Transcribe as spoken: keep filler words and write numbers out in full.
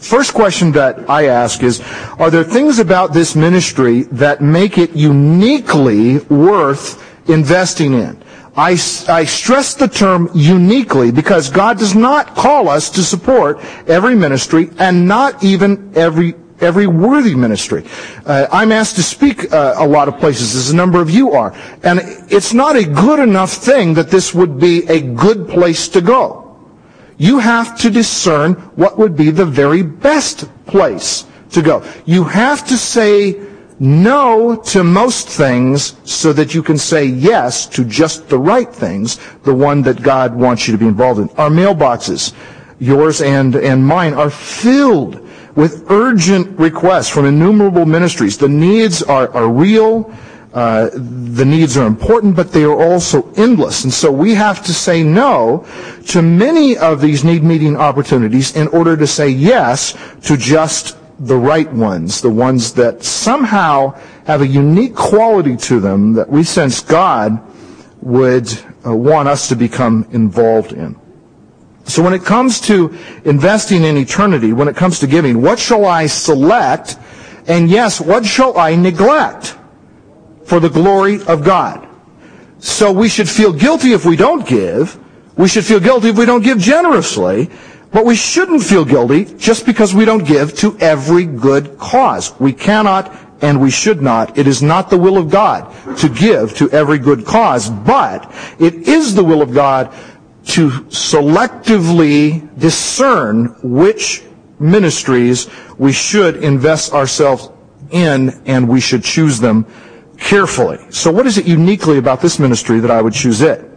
First question that I ask is, are there things about this ministry that make it uniquely worth investing in? I, I stress the term uniquely because God does not call us to support every ministry and not even every every worthy ministry. Uh, I'm asked to speak uh, a lot of places, as a number of you are. And it's not a good enough thing that this would be a good place to go. You have to discern what would be the very best place to go. You have to say no to most things so that you can say yes to just the right things, the one that God wants you to be involved in. Our mailboxes, yours and, and mine, are filled with urgent requests from innumerable ministries. The needs are, are real. Uh, the needs are important, but they are also endless. And so we have to say no to many of these need-meeting opportunities in order to say yes to just the right ones, the ones that somehow have a unique quality to them that we sense God would uh, want us to become involved in. So when it comes to investing in eternity, when it comes to giving, what shall I select? And yes, what shall I neglect for the glory of God? So we should feel guilty if we don't give. We should feel guilty if we don't give generously. But we shouldn't feel guilty just because we don't give to every good cause. We cannot and we should not. It is not the will of God to give to every good cause, but it is the will of God to selectively discern which ministries we should invest ourselves in, and we should choose them carefully. So what is it uniquely about this ministry that I would choose it?